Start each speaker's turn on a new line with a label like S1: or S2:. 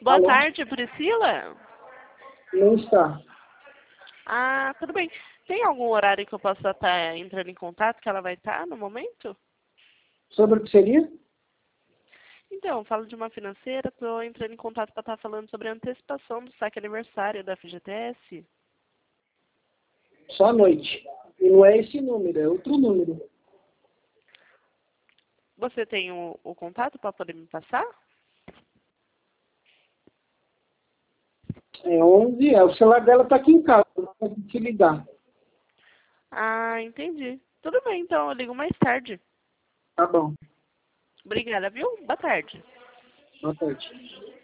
S1: Boa
S2: Alô?
S1: tarde, Priscila.
S2: Não está.
S1: Ah, tudo bem. Tem algum horário que eu possa estar entrando em contato que ela vai estar no momento?
S2: Sobre o que seria?
S1: Então, eu falo de uma financeira, estou entrando em contato para estar falando sobre a antecipação do saque aniversário da FGTS.
S2: Só à noite. E não é esse número, é outro número.
S1: Você tem o contato para poder me passar?
S2: É 11, o celular dela está aqui em casa, não posso te ligar.
S1: Ah, entendi. Tudo bem, então eu ligo mais tarde.
S2: Tá bom.
S1: Obrigada, viu? Boa tarde.
S2: Boa tarde.